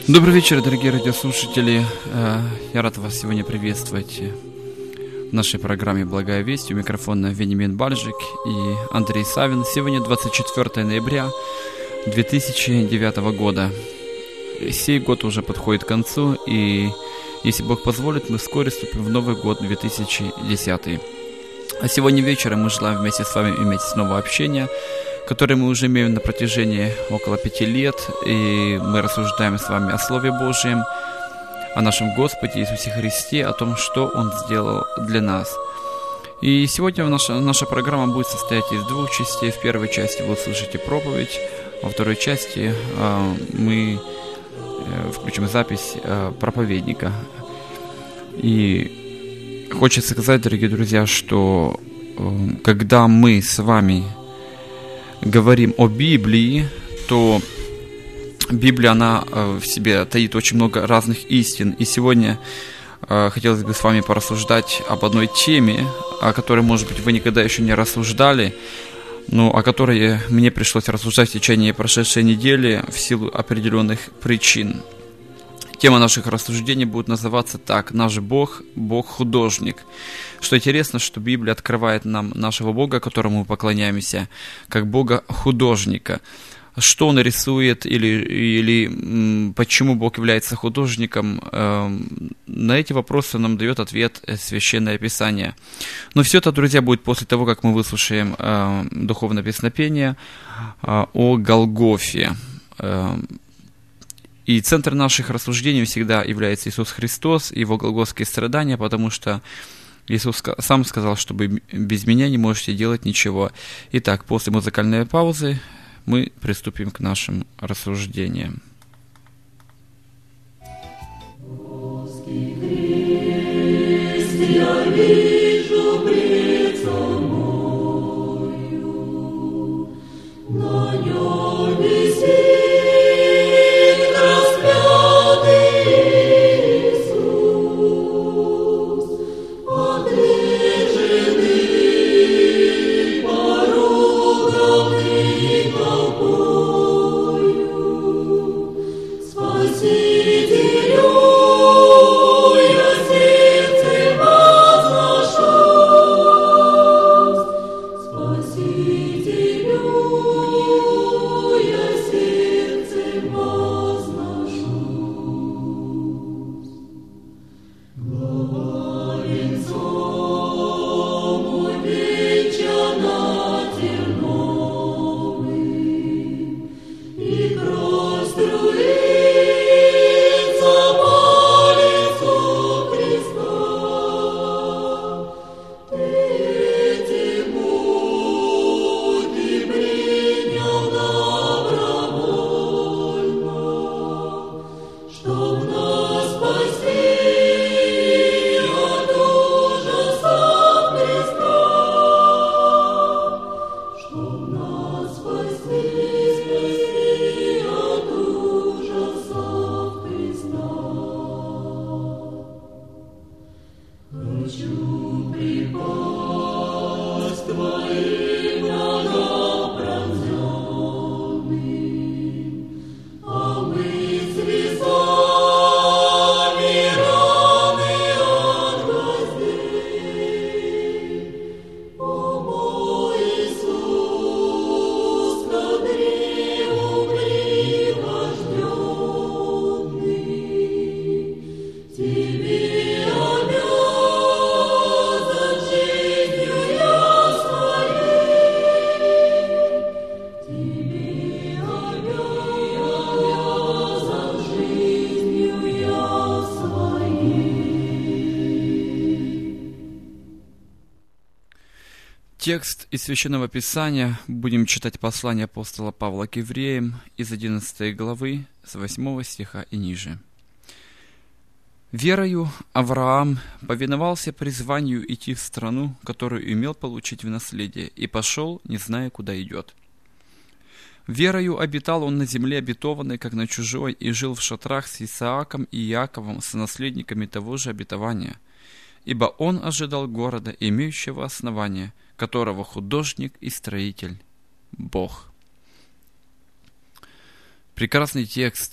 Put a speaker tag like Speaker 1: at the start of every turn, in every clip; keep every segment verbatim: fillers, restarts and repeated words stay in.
Speaker 1: Добрый вечер, дорогие радиослушатели. Я рад вас сегодня приветствовать в нашей программе «Благая весть». У микрофона Вениамин Бальжик и Андрей Савин. Сегодня двадцать четвёртое ноября две тысячи девятого года. Сей год уже подходит к концу, и, если Бог позволит, мы вскоре вступим в Новый год две тысячи десятый. А сегодня вечером мы желаем вместе с вами иметь снова общение, который мы уже имеем на протяжении около пяти лет, и мы рассуждаем с вами о Слове Божьем, о нашем Господе Иисусе Христе, о том, что Он сделал для нас. И сегодня наша, наша программа будет состоять из двух частей. В первой части вы услышите проповедь, во второй части э, мы э, включим запись э, проповедника. И хочется сказать, дорогие друзья, что э, когда мы с вами говорим о Библии, то Библия, она э, в себе таит очень много разных истин. И сегодня э, хотелось бы с вами порассуждать об одной теме, о которой, может быть, вы никогда еще не рассуждали, но о которой мне пришлось рассуждать в течение прошедшей недели в силу определенных причин. Тема наших рассуждений будет называться так: «Наш Бог, Бог-художник». Что интересно, что Библия открывает нам нашего Бога, которому мы поклоняемся, как Бога-художника. Что Он рисует или, или м, почему Бог является художником, э, на эти вопросы нам дает ответ Священное Писание. Но все это, друзья, будет после того, как мы выслушаем э, духовное песнопение э, о Голгофе. Э, И центр наших рассуждений всегда является Иисус Христос и Его голгофские страдания, потому что Иисус сам сказал, что без Меня не можете делать ничего. Итак, после музыкальной паузы мы приступим к нашим рассуждениям. Текст из Священного Писания будем читать послание апостола Павла к евреям из одиннадцатой главы, с восьмого стиха и ниже. «Верою Авраам повиновался призванию идти в страну, которую имел получить в наследие, и пошел, не зная, куда идет. Верою обитал он на земле обетованной, как на чужой, и жил в шатрах с Исааком и Иаковом, сонаследниками того же обетования. Ибо он ожидал города, имеющего основание, которого художник и строитель – Бог». Прекрасный текст.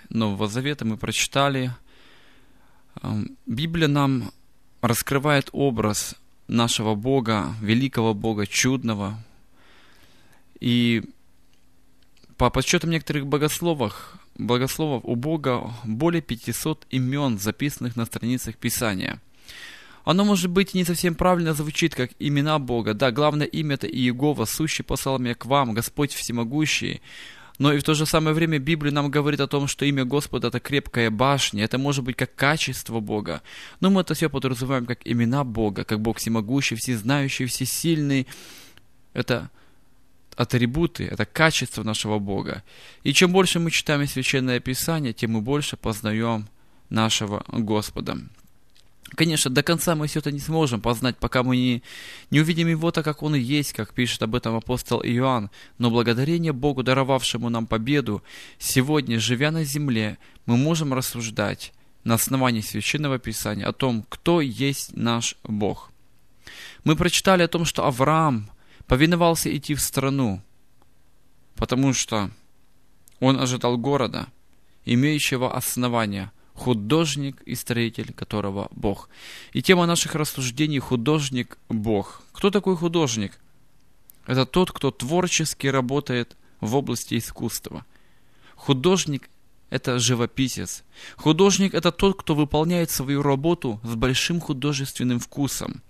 Speaker 1: Нового Завета мы прочитали. Библия нам раскрывает образ нашего Бога, великого Бога, чудного. И по подсчетам некоторых богословов, богословов у Бога более пятисот имен, записанных на страницах Писания. Оно, может быть, не совсем правильно звучит, как имена Бога. Да, главное имя — это Иегова, сущий послал меня к вам, Господь всемогущий. Но и в то же самое время Библия нам говорит о том, что имя Господа — это крепкая башня, это может быть как качество Бога. Но мы это все подразумеваем как имена Бога, как Бог всемогущий, всезнающий, всесильный. Это атрибуты, это качество нашего Бога. И чем больше мы читаем Священное Писание, тем мы больше познаем нашего Господа. Конечно, до конца мы все это не сможем познать, пока мы не, не увидим Его так, как Он и есть, как пишет об этом апостол Иоанн. Но благодарение Богу, даровавшему нам победу, сегодня, живя на земле, мы можем рассуждать на основании Священного Писания о том, кто есть наш Бог. Мы прочитали о том, что Авраам повиновался идти в страну, потому что он ожидал города, имеющего основания, художник и строитель которого Бог. И тема наших рассуждений — художник Бог. Кто такой художник? Это тот, кто творчески работает в области искусства. Художник — это живописец. Художник — это тот, кто выполняет свою работу с большим художественным вкусом.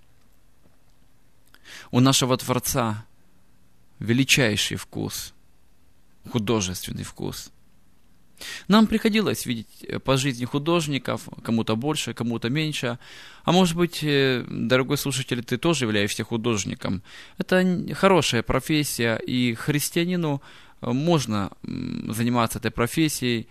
Speaker 1: У нашего Творца величайший вкус, художественный вкус. Нам приходилось видеть по жизни художников, кому-то больше, кому-то меньше. А может быть, дорогой слушатель, ты тоже являешься художником. Это хорошая профессия, и христианину можно заниматься этой профессией,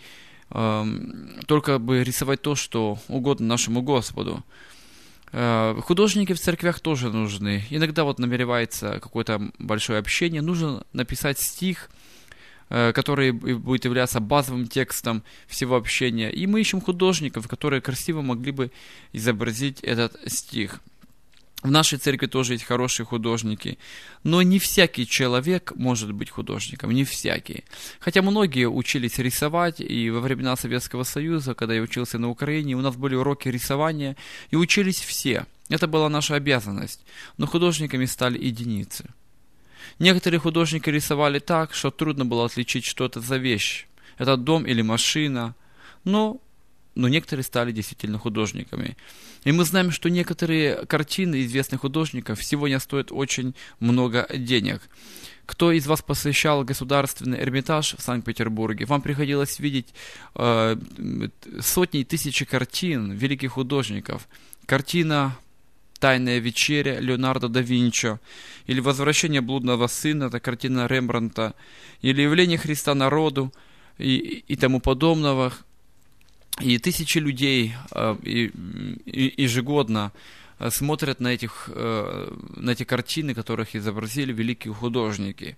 Speaker 1: только бы рисовать то, что угодно нашему Господу. Художники в церквях тоже нужны. Иногда вот намеревается какое-то большое общение, нужно написать стих, который будет являться базовым текстом всего общения. И мы ищем художников, которые красиво могли бы изобразить этот стих. В нашей церкви тоже есть хорошие художники, но не всякий человек может быть художником, не всякий. Хотя многие учились рисовать, и во времена Советского Союза, когда я учился на Украине, у нас были уроки рисования, и учились все. Это была наша обязанность, но художниками стали единицы. Некоторые художники рисовали так, что трудно было отличить, что это за вещь. Это дом или машина. Но, но некоторые стали действительно художниками. И мы знаем, что некоторые картины известных художников сегодня стоят очень много денег. Кто из вас посещал Государственный Эрмитаж в Санкт-Петербурге, вам приходилось видеть э, сотни и тысячи картин великих художников. Картина «Тайная вечеря» Леонардо да Винчи, или «Возвращение блудного сына», это картина Рембрандта, или «Явление Христа народу» и, и тому подобного. И тысячи людей э, и, и, ежегодно смотрят на, этих, э, на эти картины, которых изобразили великие художники.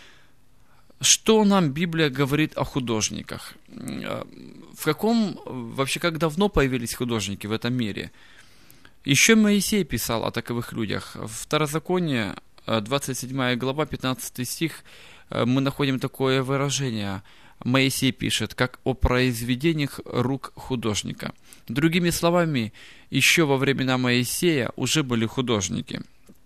Speaker 1: Что нам Библия говорит о художниках? В каком, вообще, как давно появились художники в этом мире? Еще Моисей писал о таковых людях. В Второзаконие, двадцать седьмая глава, пятнадцатый стих, мы находим такое выражение. Моисей пишет, как о произведениях рук художника. Другими словами, еще во времена Моисея уже были художники.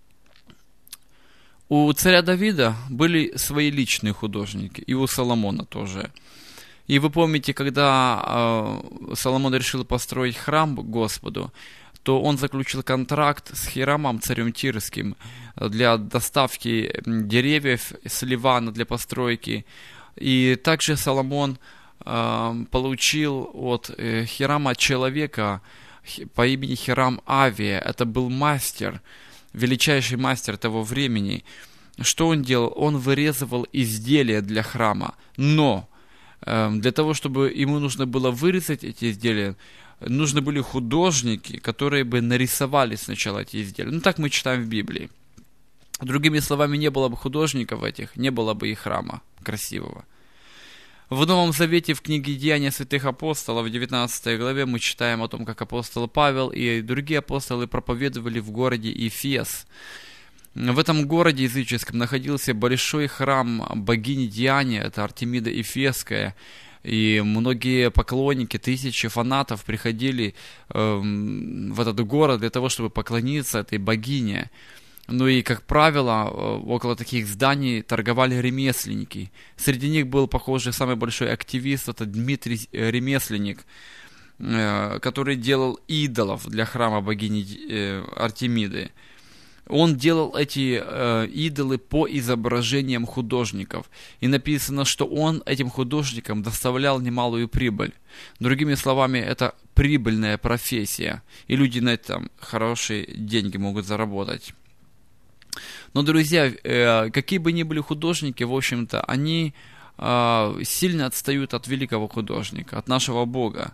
Speaker 1: У царя Давида были свои личные художники, и у Соломона тоже. И вы помните, когда Соломон решил построить храм Господу, то он заключил контракт с Хирамом, царем Тирским, для доставки деревьев с Ливана для постройки. И также Соломон э, получил от э, Хирама человека по имени Хирам Авия. Это был мастер, величайший мастер того времени. Что он делал? Он вырезывал изделия для храма. Но э, для того, чтобы ему нужно было вырезать эти изделия, нужны были художники, которые бы нарисовали сначала эти изделия. Ну, так мы читаем в Библии. Другими словами, не было бы художников этих, не было бы и храма красивого. В Новом Завете, в книге «Деяния святых апостолов», в девятнадцатой главе, мы читаем о том, как апостол Павел и другие апостолы проповедовали в городе Эфес. В этом городе языческом находился большой храм богини Диане, это Артемида Эфесская. И многие поклонники, тысячи фанатов приходили э, в этот город для того, чтобы поклониться этой богине. Ну и, как правило, около таких зданий торговали ремесленники. Среди них был, похоже, самый большой активист, это Дмитрий Ремесленник, э, который делал идолов для храма богини э, Артемиды. Он делал эти э, идолы по изображениям художников. И написано, что он этим художникам доставлял немалую прибыль. Другими словами, это прибыльная профессия. И люди на этом хорошие деньги могут заработать. Но, друзья, э, какие бы ни были художники, в общем-то, они э, сильно отстают от великого художника, от нашего Бога.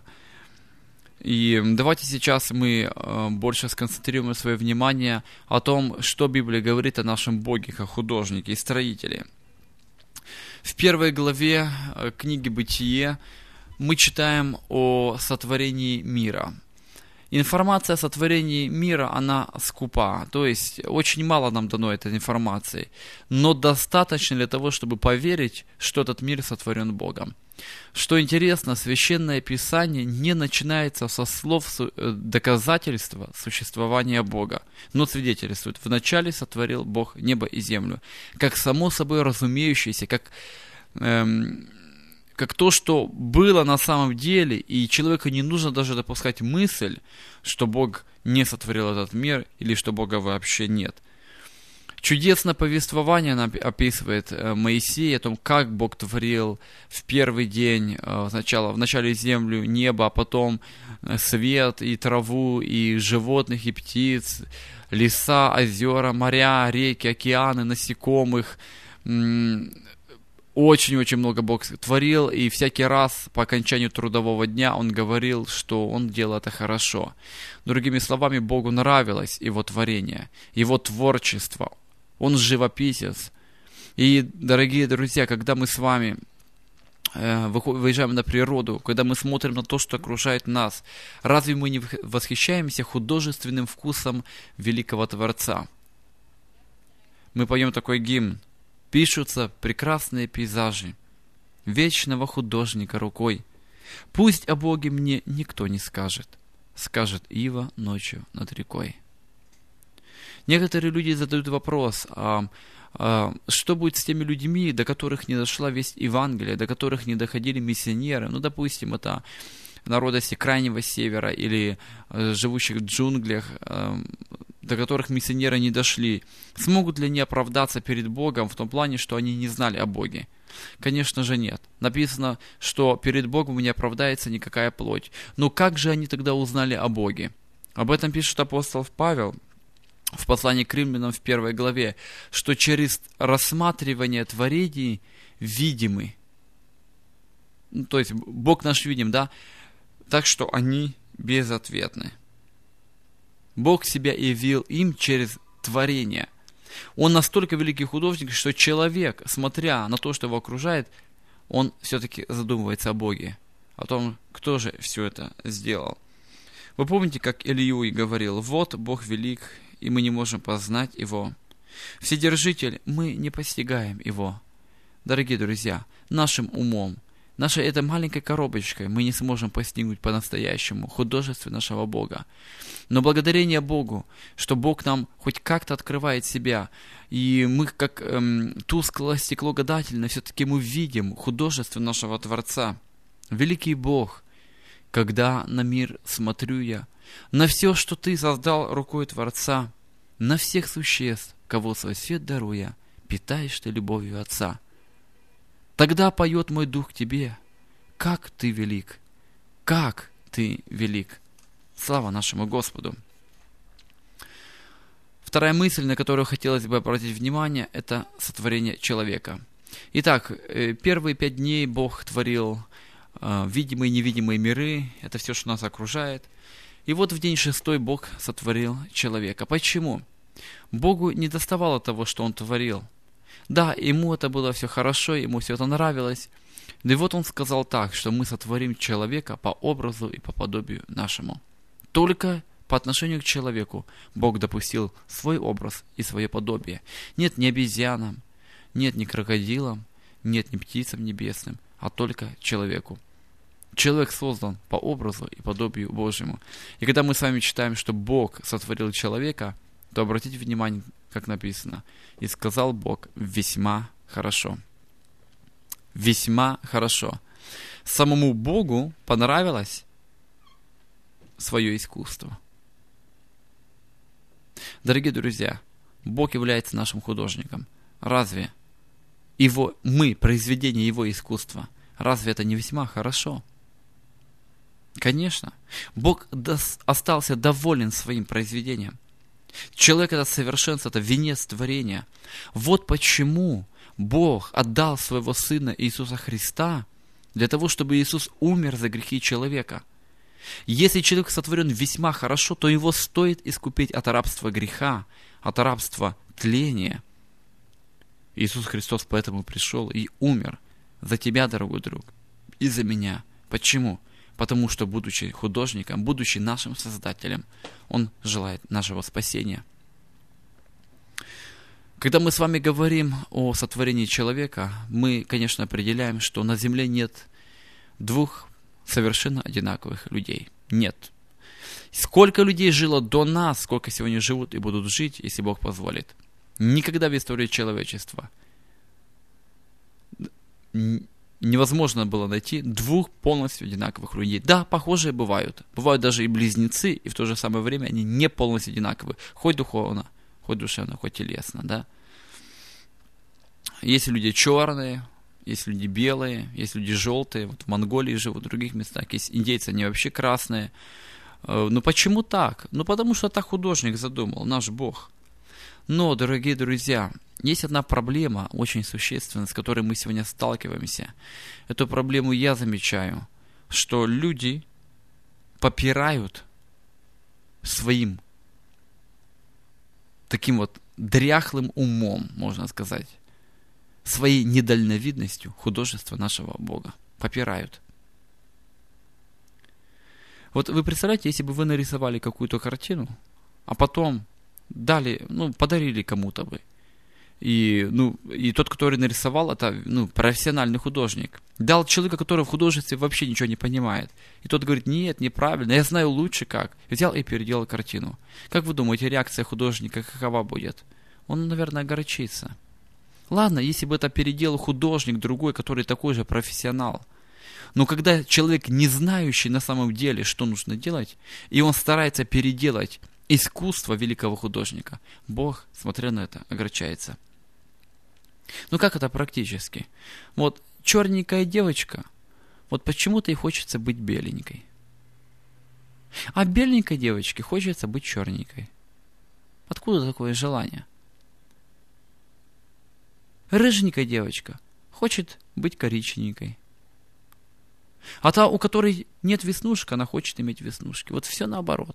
Speaker 1: И давайте сейчас мы э, больше сконцентрируем свое внимание о том, что Библия говорит о нашем Боге, как художнике и строителе. В первой главе э, книги «Бытие» мы читаем о сотворении мира. Информация о сотворении мира, она скупа, то есть очень мало нам дано этой информации, но достаточно для того, чтобы поверить, что этот мир сотворен Богом. Что интересно, Священное Писание не начинается со слов доказательства существования Бога, но свидетельствует: «Вначале сотворил Бог небо и землю», как само собой разумеющееся, как... Эм, как то, что было на самом деле, и человеку не нужно даже допускать мысль, что Бог не сотворил этот мир, или что Бога вообще нет. Чудесное повествование нам описывает Моисей о том, как Бог творил в первый день сначала, в начале землю, небо, а потом свет, и траву, и животных, и птиц, леса, озера, моря, реки, океаны, насекомых. Очень-очень много Бог творил, и всякий раз по окончанию трудового дня Он говорил, что Он делал это хорошо. Другими словами, Богу нравилось Его творение, Его творчество. Он живописец. И, дорогие друзья, когда мы с вами э, выезжаем на природу, когда мы смотрим на то, что окружает нас, разве мы не восхищаемся художественным вкусом великого Творца? Мы поем такой гимн: «Пишутся прекрасные пейзажи вечного художника рукой. Пусть о Боге мне никто не скажет, скажет ива ночью над рекой». Некоторые люди задают вопрос, а, а что будет с теми людьми, до которых не дошла весть Евангелия, до которых не доходили миссионеры? Ну, допустим, это народы крайнего севера или э, живущих в джунглях, э, до которых миссионеры не дошли. Смогут ли они оправдаться перед Богом в том плане, что они не знали о Боге? Конечно же нет. Написано, что перед Богом не оправдается никакая плоть. Но как же они тогда узнали о Боге? Об этом пишет апостол Павел в послании к Римлянам в первой главе, что через рассматривание творений видимы. Ну, то есть Бог наш видим, да? Так что они безответны. Бог себя явил им через творение. Он настолько великий художник, что человек, смотря на то, что его окружает, он все-таки задумывается о Боге, о том, кто же все это сделал. Вы помните, как Ильюй говорил: «Вот Бог велик, и мы не можем познать Его. Вседержитель, мы не постигаем Его». Дорогие друзья, нашим умом, нашей этой маленькой коробочкой мы не сможем постигнуть по-настоящему художество нашего Бога. Но благодарение Богу, что Бог нам хоть как-то открывает себя, и мы, как эм, тусклое стекло гадательное, все-таки мы видим художество нашего Творца. Великий Бог, когда на мир смотрю я, на все, что Ты создал рукой Творца, на всех существ, кого свой свет даруя, питаешь Ты любовью Отца. Тогда поет мой дух к Тебе: как Ты велик, как Ты велик. Слава нашему Господу. Вторая мысль, на которую хотелось бы обратить внимание, это сотворение человека. Итак, первые пять дней Бог творил видимые и невидимые миры, это все, что нас окружает. И вот в день шестой Бог сотворил человека. Почему? Богу не доставало того, что Он творил. Да, ему это было все хорошо, ему все это нравилось. Да и вот Он сказал так, что мы сотворим человека по образу и по подобию нашему. Только по отношению к человеку Бог допустил свой образ и свое подобие. Нет ни обезьянам, нет ни крокодилам, нет ни птицам небесным. а только человеку. Человек создан по образу и подобию Божьему. И когда мы с вами читаем, что Бог сотворил человека, то обратите внимание, как написано: «И сказал Бог: весьма хорошо». Весьма хорошо. Самому Богу понравилось свое искусство. Дорогие друзья, Бог является нашим художником. Разве его, мы, произведение Его искусства, разве это не весьма хорошо? Конечно. Бог дос- остался доволен своим произведением. Человек — это совершенство, это венец творения. Вот почему Бог отдал своего Сына Иисуса Христа для того, чтобы Иисус умер за грехи человека. Если человек сотворен весьма хорошо, то его стоит искупить от рабства греха, от рабства тления. Иисус Христос поэтому пришел и умер за тебя, дорогой друг, и за меня. Почему? Потому что, будучи художником, будучи нашим Создателем, Он желает нашего спасения. Когда мы с вами говорим о сотворении человека, мы, конечно, определяем, что на земле нет двух совершенно одинаковых людей. Нет. Сколько людей жило до нас, сколько сегодня живут и будут жить, если Бог позволит. Никогда в истории человечества невозможно было найти двух полностью одинаковых людей. Да, похожие бывают. Бывают даже и близнецы, и в то же самое время они не полностью одинаковы. Хоть духовно, хоть душевно, хоть телесно, да. Есть люди черные, есть люди белые, есть люди желтые. Вот в Монголии живут, в других местах. Есть индейцы, они вообще красные. Ну почему так? Ну потому что так художник задумал, наш Бог. Но, дорогие друзья, есть одна проблема, очень существенная, с которой мы сегодня сталкиваемся. Эту проблему я замечаю, что люди попирают своим таким вот дряхлым умом, можно сказать, своей недальновидностью художество нашего Бога. Попирают. Вот вы представляете, если бы вы нарисовали какую-то картину, а потом дали, ну, подарили кому-то бы. И, ну, и тот, который нарисовал, это, ну, профессиональный художник. Дал человека, который в художестве вообще ничего не понимает. И тот говорит: нет, неправильно, я знаю лучше как. Взял и переделал картину. Как вы думаете, реакция художника какова будет? Он, наверное, огорчится. Ладно, если бы это переделал художник другой, который такой же профессионал. Но когда человек, не знающий на самом деле, что нужно делать, и он старается переделать искусство великого художника, Бог, смотря на это, огорчается. Ну как это практически? Вот черненькая девочка, вот почему-то ей хочется быть беленькой. А беленькой девочке хочется быть черненькой. Откуда такое желание? Рыженькая девочка хочет быть коричневенькой. А та, у которой нет веснушек, она хочет иметь веснушки. Вот все наоборот.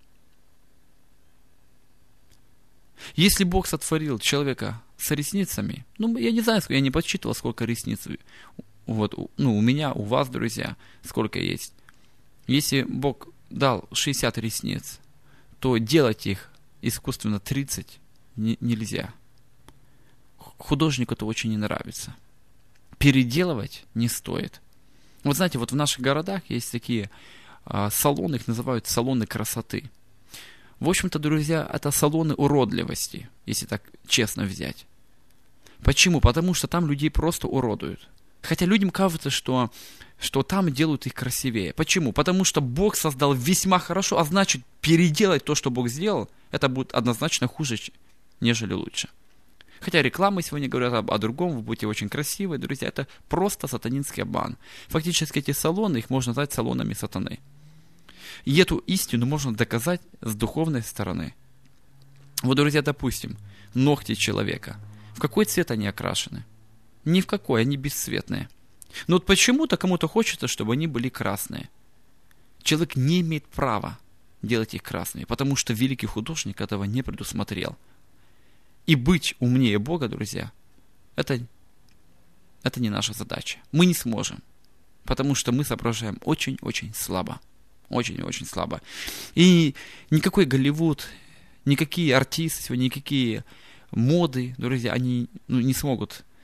Speaker 1: Если Бог сотворил человека с ресницами, ну, я не знаю, я не подсчитывал, сколько ресниц вот, ну, у меня, у вас, друзья, сколько есть. Если Бог дал шестьдесят ресниц, то делать их искусственно тридцать не, нельзя. Художнику это очень не нравится. Переделывать не стоит. Вот знаете, вот в наших городах есть такие а, салоны, их называют салоны красоты. В общем-то, друзья, это салоны уродливости, если так честно взять. Почему? Потому что там людей просто уродуют. Хотя людям кажется, что, что там делают их красивее. Почему? Потому что Бог создал весьма хорошо, а значит, переделать то, что Бог сделал, это будет однозначно хуже, нежели лучше. Хотя рекламы сегодня говорят об, о другом, вы будете очень красивые, друзья, это просто сатанинский обман. Фактически эти салоны, их можно назвать салонами сатаны. И эту истину можно доказать с духовной стороны. Вот, друзья, допустим, ногти человека. В какой цвет они окрашены? Ни в какой, они бесцветные. Но вот почему-то кому-то хочется, чтобы они были красные. Человек не имеет права делать их красными, потому что великий художник этого не предусмотрел. И быть умнее Бога, друзья, это, это не наша задача. Мы не сможем, потому что мы соображаем очень-очень слабо. Очень-очень слабо. И никакой Голливуд, никакие артисты, никакие моды, друзья, они ну, не смогут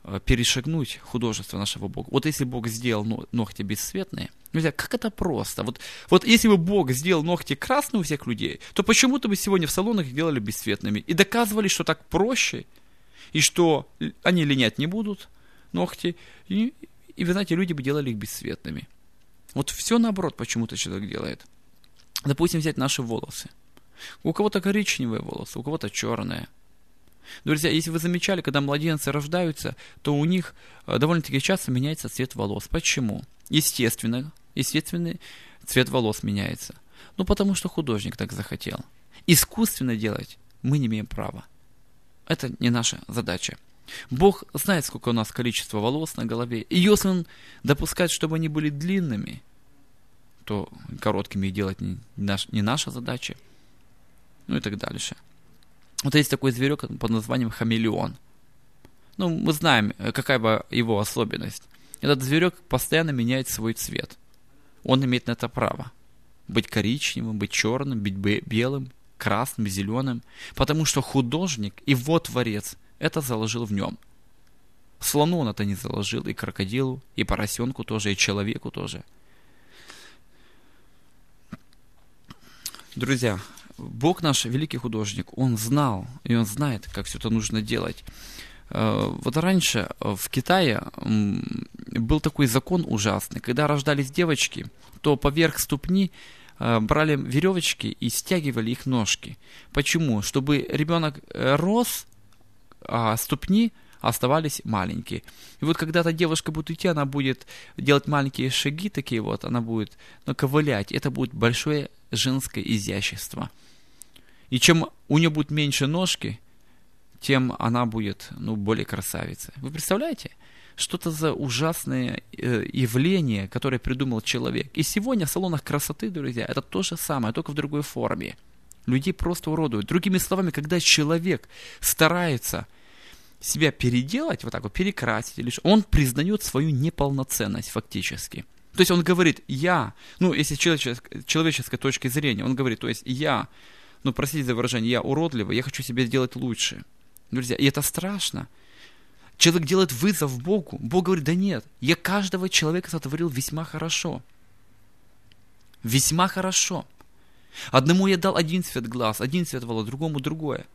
Speaker 1: перешагнуть художество нашего Бога. Вот если Бог сделал ногти бесцветные, друзья, как это просто. Вот, вот если бы Бог сделал ногти красные у всех людей, то почему-то бы сегодня в салонах их делали бесцветными и доказывали, что так проще, и что они линять не будут, ногти, и, и вы знаете, люди бы делали их бесцветными. Вот все наоборот почему-то человек делает. Допустим, взять наши волосы. У кого-то коричневые волосы, у кого-то черные. Друзья, если вы замечали, когда младенцы рождаются, то у них довольно-таки часто меняется цвет волос. Почему? Естественно, естественный цвет волос меняется. Ну, потому что художник так захотел. Искусственно делать мы не имеем права. Это не наша задача. Бог знает, сколько у нас количества волос на голове. И если Он допускает, чтобы они были длинными, то короткими их делать не, наш, не наша задача. Ну и так дальше. Вот есть такой зверек под названием хамелеон. Ну, мы знаем, какая бы его особенность. Этот зверек постоянно меняет свой цвет. Он имеет на это право. Быть коричневым, быть черным, быть белым, красным, зеленым. Потому что художник, его творец, это заложил в нем. Слону он это не заложил, и крокодилу, и поросенку тоже, и человеку тоже. Друзья, Бог наш великий художник, Он знал, и Он знает, как все это нужно делать. Вот раньше в Китае был такой закон ужасный. Когда рождались девочки, то поверх ступни брали веревочки и стягивали их ножки. Почему? Чтобы ребенок рос, а ступни оставались маленькие. И вот когда эта девушка будет идти, она будет делать маленькие шаги такие вот, она будет ну, ковылять. Это будет большое женское изящество. И чем у нее будет меньше ножки, тем она будет ну, более красавицей. Вы представляете? Что-то за ужасное э, явление, которое придумал человек. И сегодня в салонах красоты, друзья, это то же самое, только в другой форме. Людей просто уродуют. Другими словами, когда человек старается себя переделать, вот так вот, перекрасить, или что, он признает свою неполноценность фактически. То есть он говорит, я, ну, если человеческой, человеческой точки зрения, он говорит, то есть я, ну, простите за выражение, я уродливый, я хочу себя сделать лучше. Друзья, и это страшно. Человек делает вызов Богу. Бог говорит, да нет, я каждого человека сотворил весьма хорошо. Весьма хорошо. Одному я дал один цвет глаз, один цвет волос, другому другое.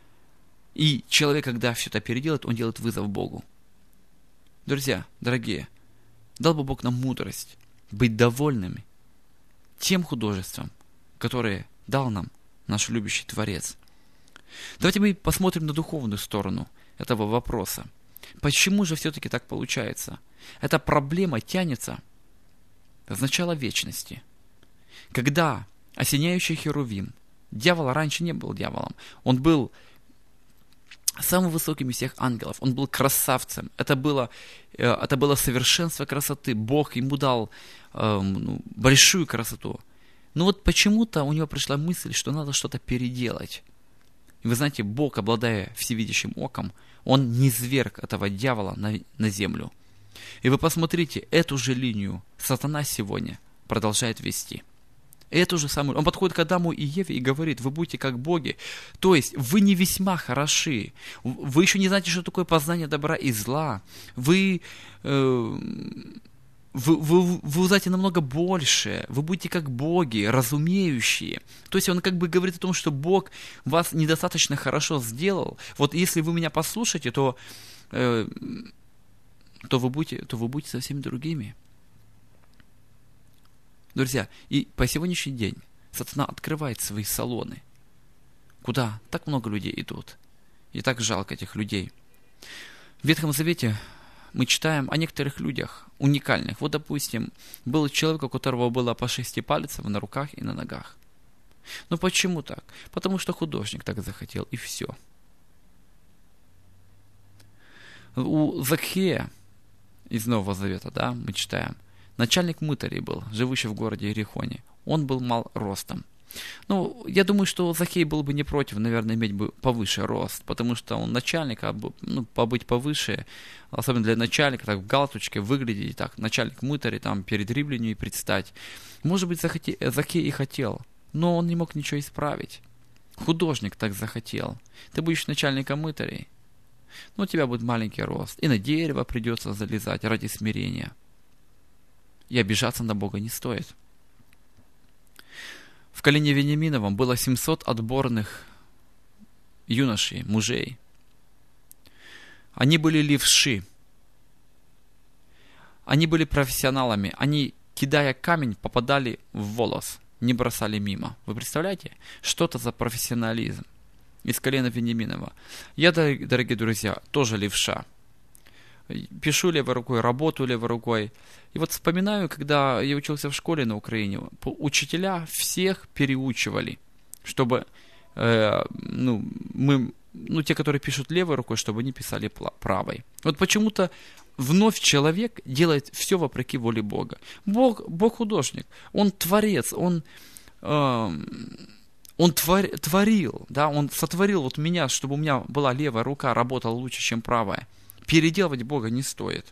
Speaker 1: И человек, когда все это переделает, он делает вызов Богу. Друзья, дорогие, дал бы Бог нам мудрость быть довольными тем художеством, которое дал нам наш любящий Творец. Давайте мы посмотрим на духовную сторону этого вопроса. Почему же все-таки так получается? Эта проблема тянется с начала вечности. Когда осеняющий херувим, дьявол раньше не был дьяволом, он был самым высоким из всех ангелов, он был красавцем, это было, это было совершенство красоты, Бог ему дал э, ну, большую красоту. Но вот почему-то у него пришла мысль, что надо что-то переделать. И вы знаете, Бог, обладая всевидящим оком, он низверг этого дьявола на, на землю. И вы посмотрите, эту же линию сатана сегодня продолжает вести. Эту же самую. Он подходит к Адаму и Еве и говорит, вы будете как боги. То есть, вы не весьма хороши. Вы еще не знаете, что такое познание добра и зла. Вы, э, вы, вы, вы узнаете намного больше. Вы будете как боги, разумеющие. То есть, он как бы говорит о том, что Бог вас недостаточно хорошо сделал. Вот если вы меня послушаете, то, э, то, вы будете, то вы будете совсем другими. Друзья, и по сегодняшний день сатана открывает свои салоны, куда так много людей идут. И так жалко этих людей. В Ветхом Завете мы читаем о некоторых людях уникальных. Вот, допустим, был человек, у которого было по шести пальцев на руках и на ногах. Но почему так? Потому что художник так захотел, и все. У Закхея из Нового Завета, да, мы читаем, начальник мытарей был, живущий в городе Иерихоне. Он был мал ростом. Ну, я думаю, что Закхей был бы не против, наверное, иметь бы повыше рост, потому что он начальник, а ну, побыть повыше, особенно для начальника, так в галстучке выглядеть, так, начальник мытарей, там, перед римлянами предстать. Может быть, Закхей и хотел, но он не мог ничего исправить. Художник так захотел. Ты будешь начальником мытарей, но у тебя будет маленький рост, и на дерево придется залезать ради смирения. И обижаться на Бога не стоит. В колене Вениаминовом было семьсот отборных юношей, мужей. Они были левши. Они были профессионалами. Они, кидая камень, попадали в волос, не бросали мимо. Вы представляете? Что это за профессионализм из колена Вениаминова? Я, дорогие друзья, тоже левша. Пишу левой рукой, работаю левой рукой. И вот вспоминаю, когда я учился в школе на Украине, учителя всех переучивали, чтобы э, ну, мы, ну, те, которые пишут левой рукой, чтобы они писали правой. Вот почему-то вновь человек делает все вопреки воле Бога. Бог, Бог художник, Он творец, Он, э, он твор, творил, да, Он сотворил вот меня, чтобы у меня была левая рука, работала лучше, чем правая. Переделывать Бога не стоит.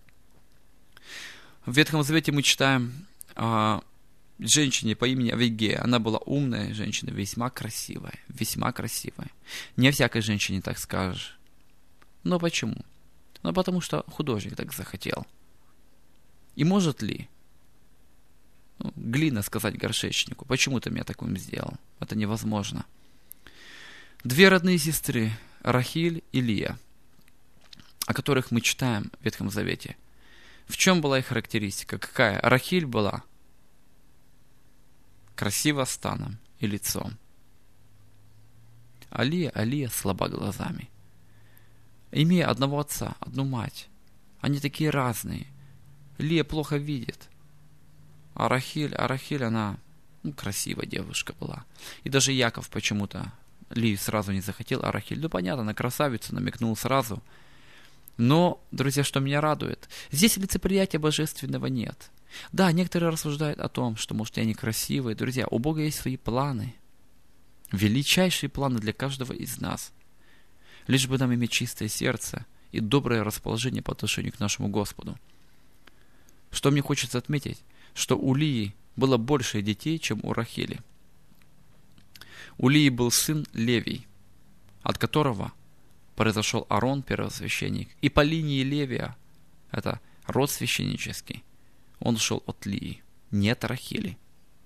Speaker 1: В Ветхом Завете мы читаем о женщине по имени Авигея. Она была умная женщина, весьма красивая, весьма красивая. Не о всякой женщине так скажешь. Но почему? Ну, потому что художник так захотел. И может ли ну, глина сказать горшечнику, почему ты меня таким сделал? Это невозможно. Две родные сестры, Рахиль и Лия, о которых мы читаем в Ветхом Завете. В чем была их характеристика? Какая? Рахиль была красива станом и лицом. А Лия, а Лия слаба глазами. Имея одного отца, одну мать, они такие разные. Лия плохо видит. А Рахиль, а Рахиль, она ну, красивая девушка была. И даже Яков почему-то Лию сразу не захотел, а Рахиль, ну понятно, на красавицу намекнул сразу. Но, друзья, что меня радует, здесь лицеприятия божественного нет. Да, некоторые рассуждают о том, что, может, я некрасивый. Друзья, у Бога есть свои планы. Величайшие планы для каждого из нас. Лишь бы нам иметь чистое сердце и доброе расположение по отношению к нашему Господу. Что мне хочется отметить, что у Лии было больше детей, чем у Рахили. У Лии был сын Левий, от которого произошел Аарон, первосвященник. И по линии Левия, это род священнический, он шел от Лии, не от Рахили.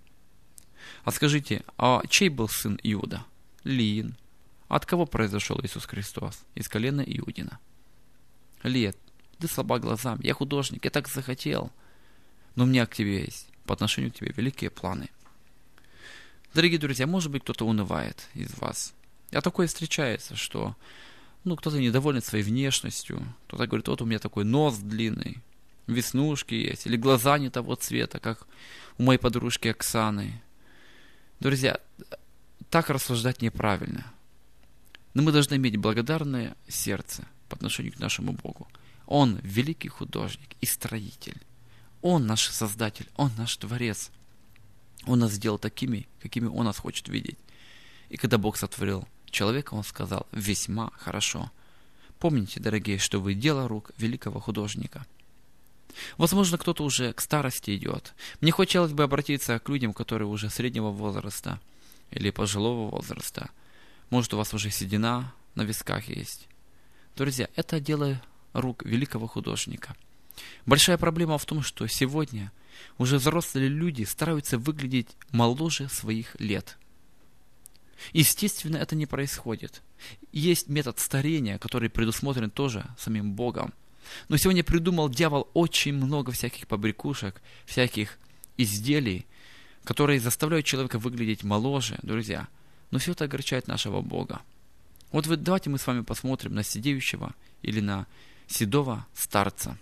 Speaker 1: А скажите, а чей был сын Иуда? Лиин. От кого произошел Иисус Христос? Из колена Иудина. Лия, ты слаба глазами, я художник, я так захотел. Но у меня к тебе есть, по отношению к тебе, великие планы. Дорогие друзья, может быть, кто-то унывает из вас. А такое встречается, что ну, кто-то недоволен своей внешностью, кто-то говорит, вот у меня такой нос длинный, веснушки есть, или глаза не того цвета, как у моей подружки Оксаны. Друзья, так рассуждать неправильно. Но мы должны иметь благодарное сердце по отношению к нашему Богу. Он великий художник и строитель. Он наш Создатель, Он наш Творец. Он нас сделал такими, какими Он нас хочет видеть. И когда Бог сотворил человека, Он сказал, весьма хорошо. Помните, дорогие, что вы дело рук великого художника. Возможно, кто-то уже к старости идет. Мне хотелось бы обратиться к людям, которые уже среднего возраста или пожилого возраста. Может, у вас уже седина на висках есть. Друзья, это дело рук великого художника. Большая проблема в том, что сегодня уже взрослые люди стараются выглядеть моложе своих лет. Естественно, это не происходит. Есть метод старения, который предусмотрен тоже самим Богом. Но сегодня придумал дьявол очень много всяких побрякушек, всяких изделий, которые заставляют человека выглядеть моложе, друзья. Но все это огорчает нашего Бога. Вот вы, давайте мы с вами посмотрим на седеющего или на седого старца.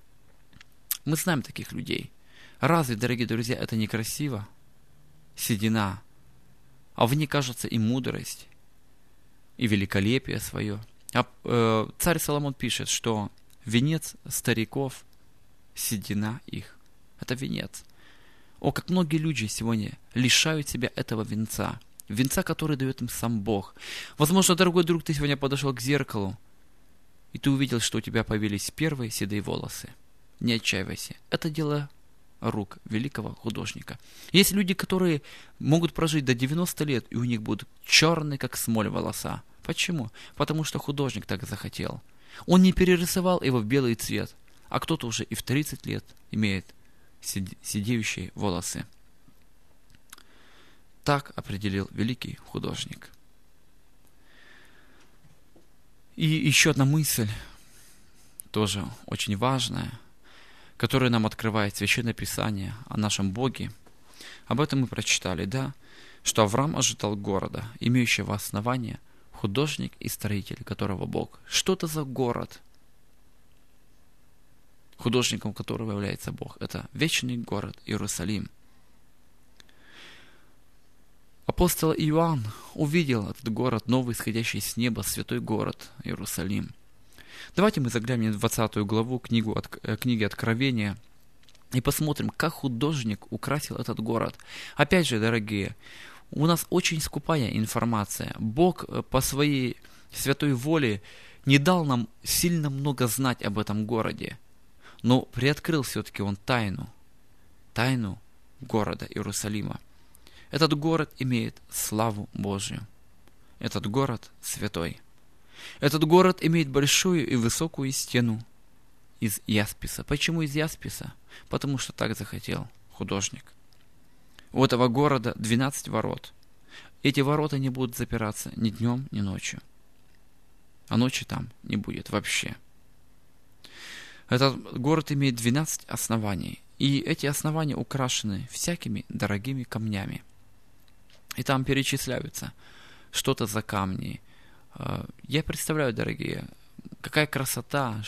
Speaker 1: Мы знаем таких людей. Разве, дорогие друзья, это некрасиво? Седина. А в ней кажется и мудрость, и великолепие свое. А, э, царь Соломон пишет, что венец стариков — седина их. Это венец. О, как многие люди сегодня лишают себя этого венца. Венца, который дает им сам Бог. Возможно, дорогой друг, ты сегодня подошел к зеркалу, и ты увидел, что у тебя появились первые седые волосы. Не отчаивайся. Это дело рук великого художника. Есть люди, которые могут прожить до девяноста лет, и у них будут черные, как смоль, волоса. Почему? Потому что художник так захотел. Он не перерисовал его в белый цвет, а кто-то уже и в тридцать лет имеет сидеющие волосы. Так определил великий художник. И еще одна мысль, тоже очень важная, которую нам открывает Священное Писание о нашем Боге. Об этом мы прочитали, да? Что Авраам ожидал города, имеющего основание, художник и строитель, которого Бог. Что это за город, художником которого является Бог? Это вечный город Иерусалим. Апостол Иоанн увидел этот город, новый, исходящий с неба, святой город Иерусалим. Давайте мы заглянем в двадцатую главу книгу от, книги Откровения и посмотрим, как художник украсил этот город. Опять же, дорогие, у нас очень скупая информация. Бог по своей святой воле не дал нам сильно много знать об этом городе, но приоткрыл все-таки Он тайну, тайну города Иерусалима. Этот город имеет славу Божию. Этот город святой. Этот город имеет большую и высокую стену из ясписа. Почему из ясписа? Потому что так захотел художник. У этого города двенадцать ворот. Эти ворота не будут запираться ни днем, ни ночью. А ночи там не будет вообще. Этот город имеет двенадцать оснований. И эти основания украшены всякими дорогими камнями. И там перечисляются что-то за камни. Я представляю, дорогие, какая красота,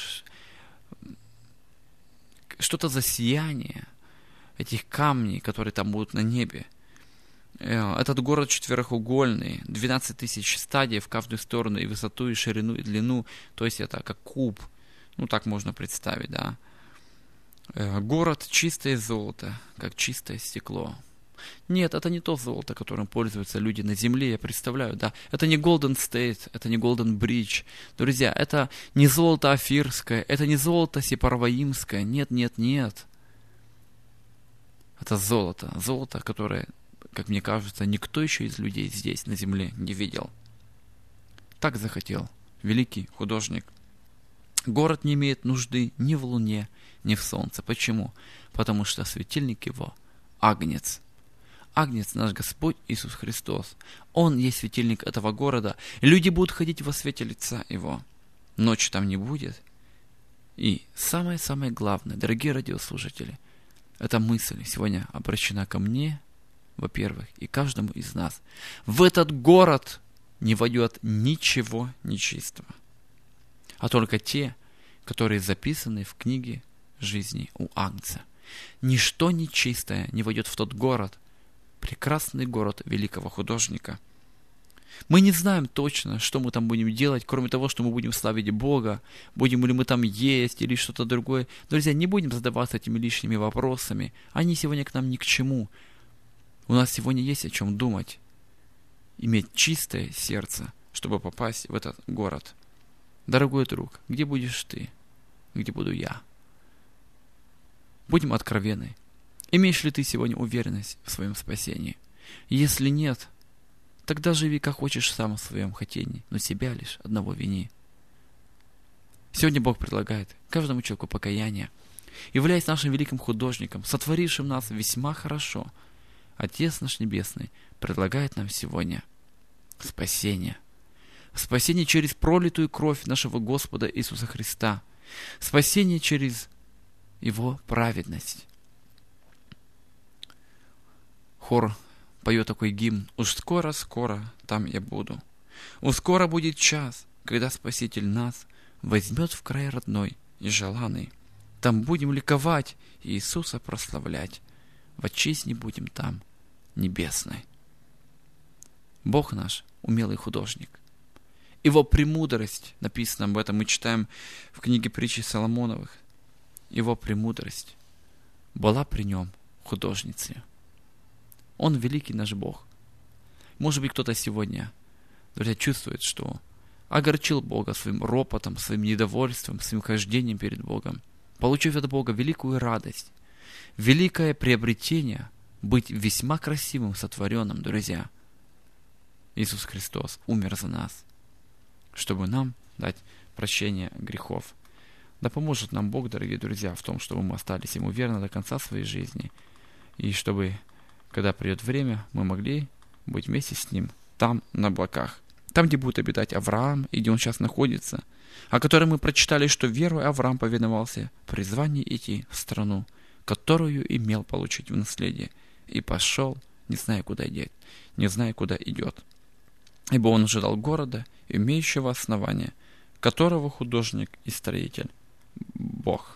Speaker 1: что-то за сияние этих камней, которые там будут на небе. Этот город четвероугольный, двенадцать тысяч стадий в каждую сторону, и высоту, и ширину, и длину. То есть это как куб. Ну, так можно представить, да. Город чистое золото, как чистое стекло. Нет, это не то золото, которым пользуются люди на земле, я представляю, да. Это не Golden State, это не Golden Bridge. Друзья, это не золото Афирское, это не золото Сепарваимское. Нет, нет, нет. Это золото. Золото, которое, как мне кажется, никто еще из людей здесь, на земле, не видел. Так захотел великий художник. Город не имеет нужды ни в луне, ни в солнце. Почему? Потому что светильник его — Агнец. Агнец наш Господь Иисус Христос. Он есть светильник этого города. Люди будут ходить во свете лица Его. Ночи там не будет. И самое-самое главное, дорогие радиослушатели, эта мысль сегодня обращена ко мне, во-первых, и каждому из нас. В этот город не войдет ничего нечистого, а только те, которые записаны в книге жизни у Агнца. Ничто нечистое не войдет в тот город, прекрасный город великого художника. Мы не знаем точно, что мы там будем делать, кроме того, что мы будем славить Бога, будем ли мы там есть или что-то другое. Друзья, не будем задаваться этими лишними вопросами. Они сегодня к нам ни к чему. У нас сегодня есть о чем думать. Иметь чистое сердце, чтобы попасть в этот город. Дорогой друг, где будешь ты? Где буду я? Будем откровенны. Имеешь ли ты сегодня уверенность в своем спасении? Если нет, тогда живи как хочешь сам в своем хотении, но себя лишь одного вини. Сегодня Бог предлагает каждому человеку покаяние. Являясь нашим великим художником, сотворившим нас весьма хорошо, Отец наш Небесный предлагает нам сегодня спасение. Спасение через пролитую кровь нашего Господа Иисуса Христа. Спасение через Его праведность. Хор поет такой гимн: «Уж скоро-скоро там я буду. Уж скоро будет час, когда Спаситель нас возьмет в край родной и желанный. Там будем ликовать и Иисуса прославлять. В отчизне будем там, небесной». Бог наш — умелый художник. Его премудрость, написано об этом, мы читаем в книге притчи Соломоновых. Его премудрость была при нем художницей. Он великий наш Бог. Может быть, кто-то сегодня, друзья, чувствует, что огорчил Бога своим ропотом, своим недовольством, своим хождением перед Богом, получив от Бога великую радость, великое приобретение быть весьма красивым, сотворенным, друзья. Иисус Христос умер за нас. чтобы нам дать прощение грехов. Да поможет нам Бог, дорогие друзья, в том, чтобы мы остались Ему верны до конца своей жизни, и чтобы, когда придет время, мы могли быть вместе с Ним там, на облаках, там, где будет обитать Авраам, и где он сейчас находится, о котором мы прочитали, что верой Авраам повиновался призванию идти в страну, которую имел получить в наследие, и пошел, не зная, куда идет, не зная, куда идет. Ибо он ожидал города, имеющего основания, которого художник и строитель Бог.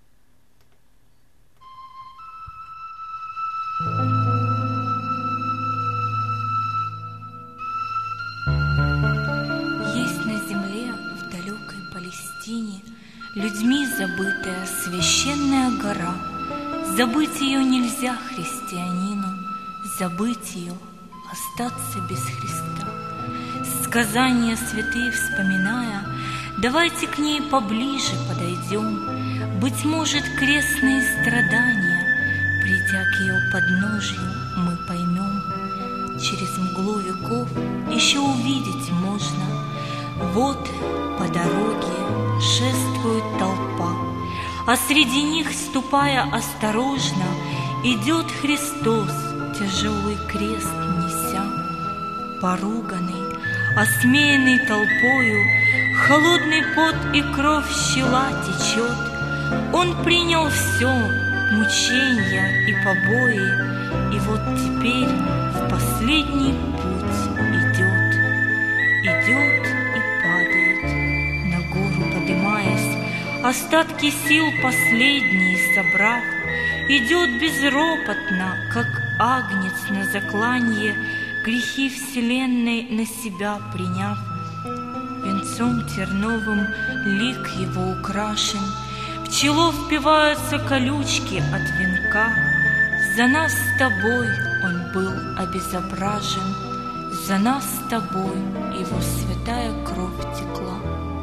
Speaker 2: Есть на земле в далекой Палестине людьми забытая священная гора. Забыть ее нельзя христианину, забыть ее, остаться без Христа. Сказания святые вспоминая, давайте к ней поближе подойдем. Быть может, крестные страдания, придя к ее подножью, мы поймем. Через мглу веков еще увидеть можно. Вот по дороге шествует толпа, а среди них, ступая осторожно, идет Христос, тяжелый крест неся. Поруганный, осмеянный толпою, холодный пот и кровь щела течет. Он принял все, мучения и побои, и вот теперь в последний путь идет. Идет и падает, на гору подымаясь, остатки сил последние собрав, идет безропотно, как агнец на закланье, грехи вселенной на себя приняв. Венцом терновым лик его украшен, в чело впиваются колючки от венка. За нас с тобой он был обезображен, за нас с тобой его святая кровь текла.